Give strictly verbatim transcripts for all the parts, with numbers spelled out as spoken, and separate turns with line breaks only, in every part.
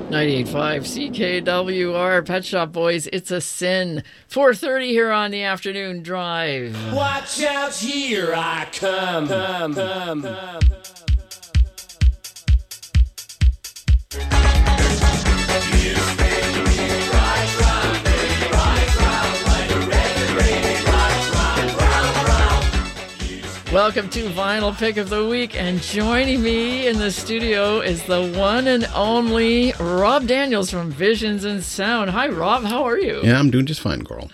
ninety-eight point five C K W R, Pet Shop Boys, It's a Sin. four thirty here on the Afternoon Drive.
Watch out, here I come, come, come, come.
Welcome to Vinyl Pick of the Week, and joining me in the studio is the one and only Rob Daniels from Visions and Sound. Hi, Rob. How are you?
Yeah, I'm doing just fine, Coral.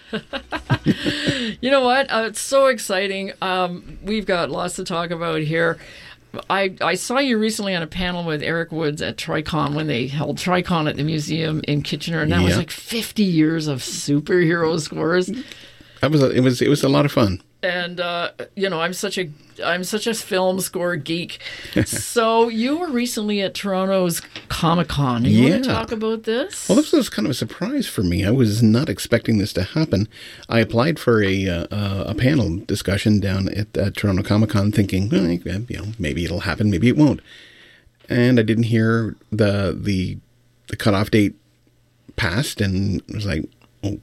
You know what? Uh, it's so exciting. Um, we've got lots to talk about here. I, I saw you recently on a panel with Eric Woods at Tricon when they held Tricon at the museum in Kitchener, and that
yeah.
was like fifty years of superhero scores.
That was a, it was it was a lot of fun.
And uh, you know, I'm such a I'm such a film score geek. So you were recently at Toronto's Comic Con. You
yeah.
want to talk about this?
Well, this was kind of a surprise for me. I was not expecting this to happen. I applied for a uh, a panel discussion down at, at Toronto Comic Con, thinking, well, you know, maybe it'll happen, maybe it won't. And I didn't hear the the the cutoff date passed, and I was like,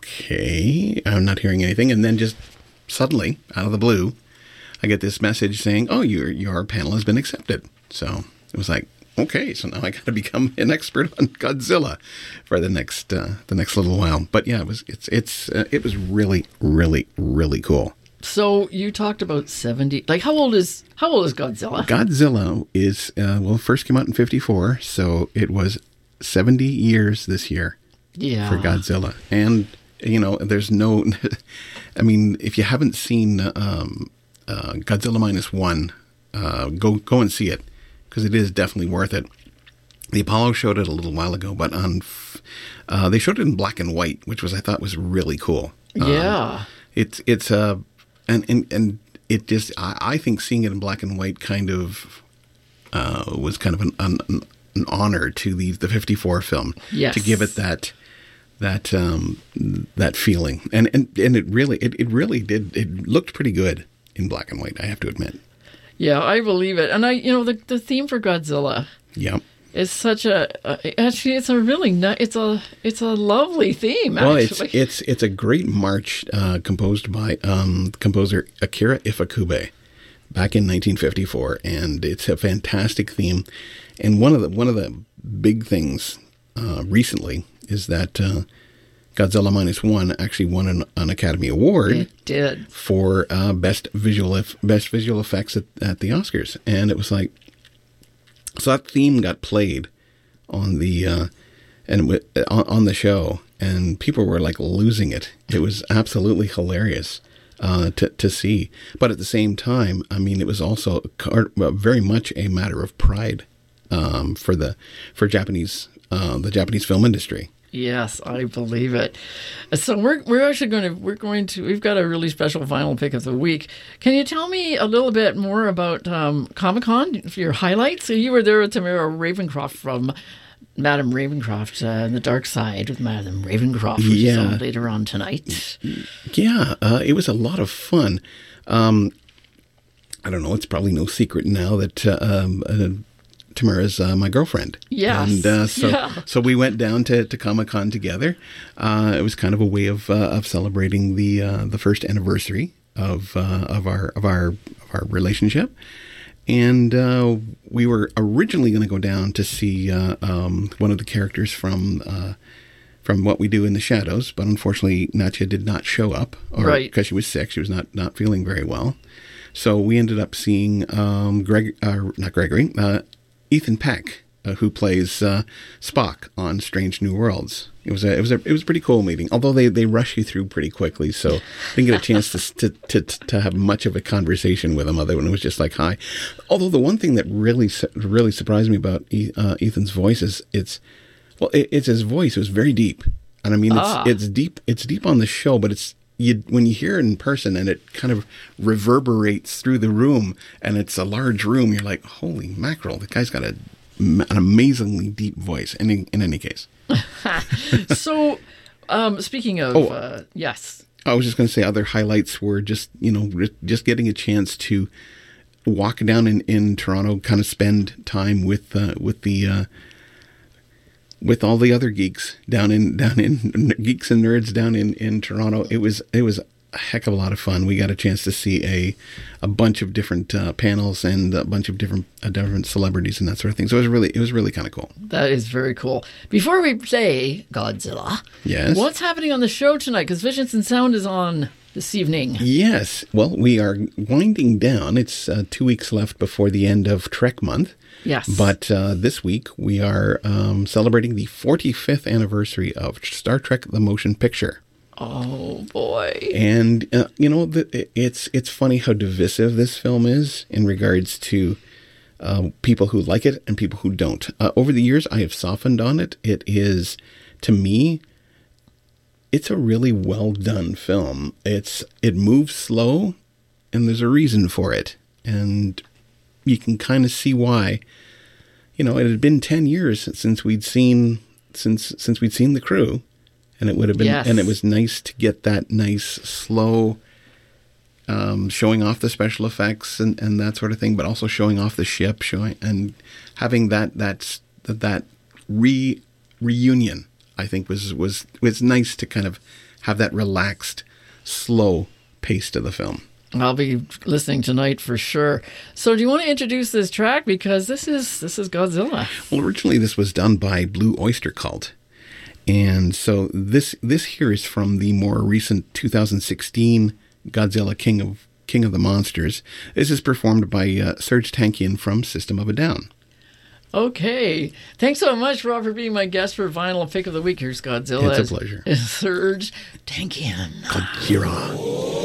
okay, I'm not hearing anything, and then just. Suddenly, out of the blue, I get this message saying, oh, your your panel has been accepted. So it was like, okay, so now I got to become an expert on Godzilla for the next uh, the next little while. But yeah, it was it's it's uh, it was really really really cool.
So you talked about seventy. Like, how old is how old is Godzilla?
Godzilla is uh, well, first came out in fifty-four, so it was seventy years this year.
Yeah.
For Godzilla, and you know, there's no. I mean, if you haven't seen um, uh, Godzilla Minus One, uh, go go and see it, because it is definitely worth it. The Apollo showed it a little while ago, but on uh, they showed it in black and white, which was I thought was really cool.
Yeah,
um, it's it's uh, and and and it just I, I think seeing it in black and white kind of uh, was kind of an, an an honor to the the fifty-four film.
Yes.
To give it that. That um, that feeling, and, and and it really it, it really did it looked pretty good in black and white, I have to admit.
Yeah, I believe it, and I you know the the theme for Godzilla.
Yeah,
is such a uh, actually it's a really ni- it's a it's a lovely theme.
Well,
actually.
it's it's it's a great march uh, composed by um, composer Akira Ifukube back in nineteen fifty-four, and it's a fantastic theme. And one of the one of the big things uh, recently. Is that uh, Godzilla Minus One actually won an, an Academy Award?
It did
for uh, best visual ef- best visual effects at, at the Oscars, and it was like so that theme got played on the uh, and w- on, on the show, and people were like losing it. It was absolutely hilarious uh, to to see, but at the same time, I mean, it was also very much a matter of pride um, for the for Japanese uh, the Japanese film industry.
Yes, I believe it. So we're we're actually going to we're going to we've got a really special vinyl pick of the week. Can you tell me a little bit more about um, Comic-Con, your highlights? So you were there with Tamara Ravencroft from Madame Ravencroft, uh, The Dark Side with Madame Ravencroft, which
yeah.
is on later on tonight.
Yeah, uh, it was a lot of fun. Um, I don't know. It's probably no secret now that. Uh, um, uh, Tamara's uh, my girlfriend.
Yes.
And uh, so
yeah.
so we went down to, to Comic-Con together. Uh, it was kind of a way of uh, of celebrating the uh, the first anniversary of uh, of our of our of our relationship. And uh, we were originally going to go down to see uh, um, one of the characters from uh, from What We Do in the Shadows, but unfortunately Natya did not show up, or
right,
because she was sick. She was not not feeling very well. So we ended up seeing um, Greg, uh, not Gregory. Uh, Ethan Peck, uh, who plays uh, Spock on Strange New Worlds. It was a it was a it was a pretty cool meeting. Although they, they rush you through pretty quickly, so I didn't get a chance to, to to to have much of a conversation with him. Other than it was just like hi. Although the one thing that really really surprised me about uh, Ethan's voice is it's well it, it's his voice. It was very deep, and I mean it's
ah.
it's deep it's deep on the show, but it's. You, when you hear it in person and it kind of reverberates through the room and it's a large room, you're like, holy mackerel, the guy's got a, an amazingly deep voice in, in any case.
So, um, speaking of,
oh,
uh, yes.
I was just going to say other highlights were just, you know, just getting a chance to walk down in, in Toronto, kind of spend time with, uh, with the, uh, with all the other geeks down in down in geeks and nerds down in, in Toronto. It was it was a heck of a lot of fun. We got a chance to see a a bunch of different uh, panels and a bunch of different uh, different celebrities and that sort of thing. So it was really it was really kind of cool.
That is very cool. Before we say Godzilla,
yes,
what's happening on the show tonight? Because Visions and Sound is on this evening.
Yes. Well, we are winding down. It's uh, two weeks left before the end of Trek Month.
Yes.
But uh, this week we are um, celebrating the forty-fifth anniversary of Star Trek: The Motion Picture.
Oh boy!
And uh, you know, the, it's it's funny how divisive this film is in regards to uh, people who like it and people who don't. Uh, over the years, I have softened on it. It is, to me, it's a really well done film. It's it moves slow, and there's a reason for it, and you can kind of see why. You know, it had been ten years since we'd seen since since we'd seen the crew, and it would have been
yes.
and it was nice to get that nice slow um, showing off the special effects and, and that sort of thing, but also showing off the ship, showing and having that that that re reunion. I think was was was nice to kind of have that relaxed, slow pace to the film.
I'll be listening tonight for sure. So do you want to introduce this track? Because this is this is Godzilla.
Well, originally this was done by Blue Oyster Cult. And so this this here is from the more recent two thousand sixteen Godzilla King of King of the Monsters. This is performed by uh, Serge Tankian from System of a Down.
Okay. Thanks so much, Rob, for being my guest for Vinyl Pick of the Week. Here's Godzilla.
It's a pleasure.
Serge Tankian.
Godzilla.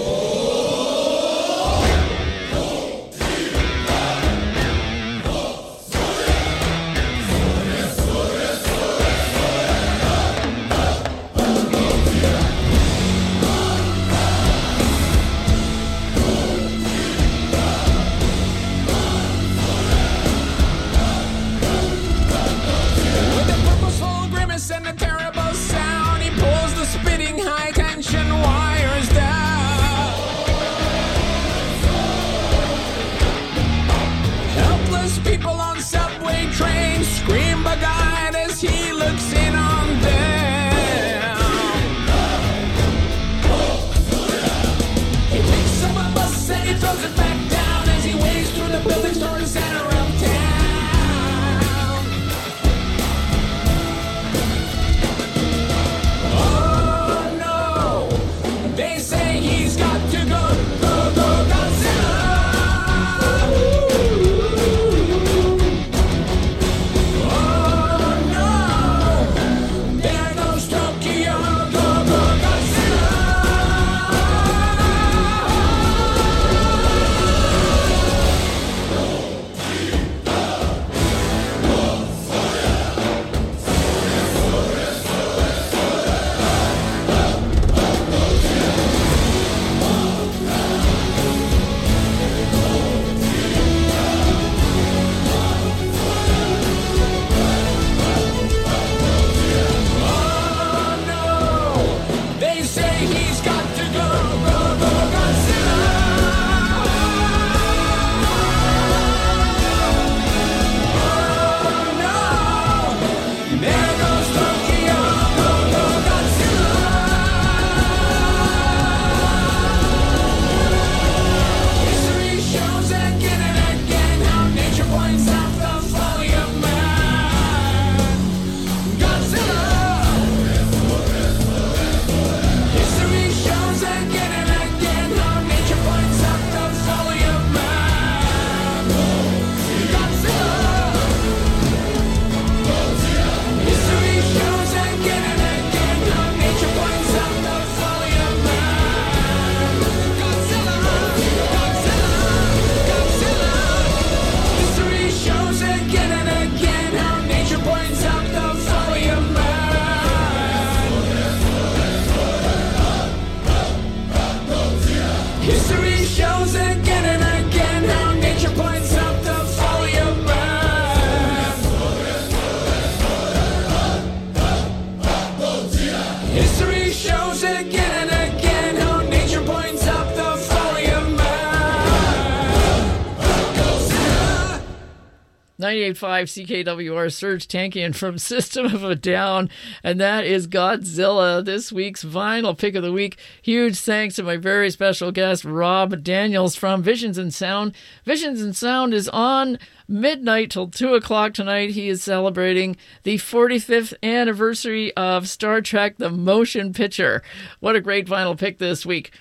ninety-eight point five C K W R Serge Tankian from System of a Down, and that is Godzilla, this week's vinyl pick of the week. Huge thanks to my very special guest, Rob Daniels from Visions and Sound. Visions and Sound is on midnight till two o'clock tonight. He is celebrating the forty-fifth anniversary of Star Trek The Motion Picture. What a great vinyl pick this week.